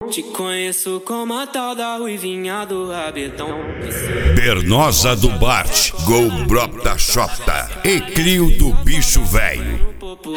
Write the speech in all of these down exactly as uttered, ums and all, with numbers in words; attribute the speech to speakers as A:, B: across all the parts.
A: Te conheço como a tal da ruivinha do rabetão.
B: Bernosa do Bart, Gol Brota Xota, Eclio do Bicho Velho.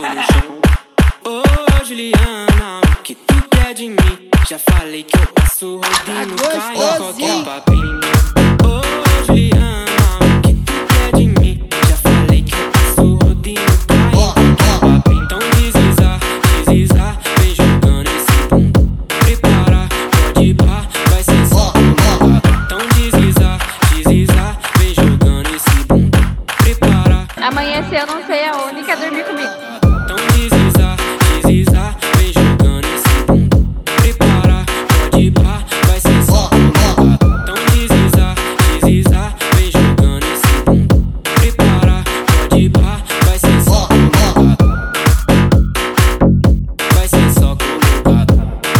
A: Ô Juliana, o que tu quer de mim? Já falei que eu passo rodinho, cai em qualquer papinho. Ô Juliana, o que tu quer de mim? Já falei que eu passo rodinho, cai em qualquer papinho. Então desliza, desliza, vem jogando esse bumbum. Prepara, pode ir pá, vai ser só colocado. Então desliza, desliza, vem jogando esse bumbum. Prepara.
C: Amanhecer eu não sei aonde, quer dormir comigo.
A: Então desliza, desliza, vem jogando esse bumbum. Prepara, pode ir pá, vai ser só colocado. Então desliza, desliza, vem jogando esse bumbum. Prepara, pode ir pá, vai ser só colocado. Vai ser só colocado.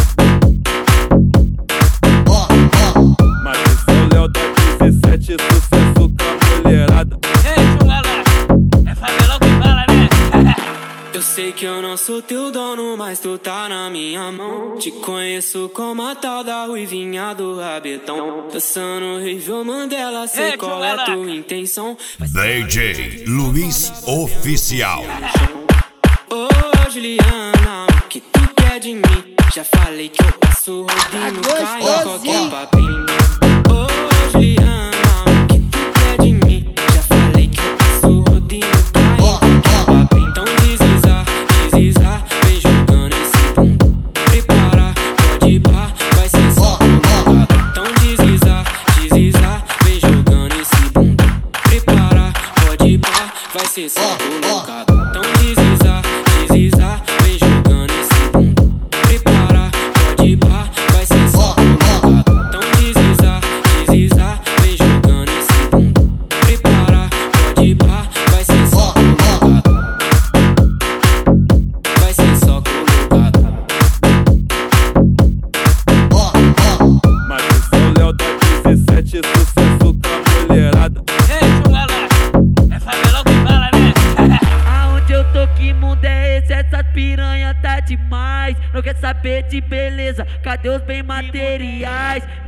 D: Matheus Léo da dezessete, sucesso com a mulherada.
E: Ei, chulala, é favelão que fala, né?
A: Eu sei que eu não sou teu dono, mas tu tá na minha mão. Te conheço como a tal da ruivinha do rabetão. Dançando Rível Mandela, sei
E: Ei,
A: qual é
E: chulala.
A: tua intenção.
B: D J Luiz Oficial.
A: Ô Juliana, o que tu quer de mim? Já falei que eu passo rodinho, cai em qualquer papinho. Ô Juliana, o que tu quer de mim? Já falei que eu passo rodinho, cai em qualquer papinho. Então desliza, desliza, vem jogando esse bumbum. Prepara, pode ir pá, vai ser só colocado. Então desliza, desliza, vem jogando esse bumbum. Prepara, pode ir pá, vai ser só colocado. Então desliza, desliza, vem jogando esse bumbum. Prepara, pode ir pá, vai ser só colocado. Então desliza, desliza, vem jogando esse bumbum. Prepara, pode ir pá, vai ser só colocado. Vai ser só colocado.
D: Matheus Léo da dezessete, sucesso com a mulherada.
E: Ei, chulala, é favelão que fala, né?
F: Aonde eu tô, que mundo é esse? Essa piranha tá demais. Não quer saber de beleza, cadê os bem materiais?